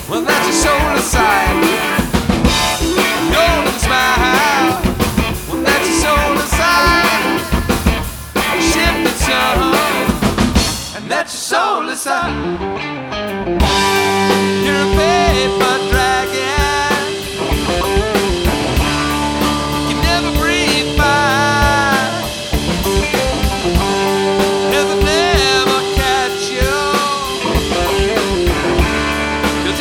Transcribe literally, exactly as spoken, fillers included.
Well, that's your soul aside. Golden smile. Well, that's your soul aside. Shifted sun. And that's your soul aside.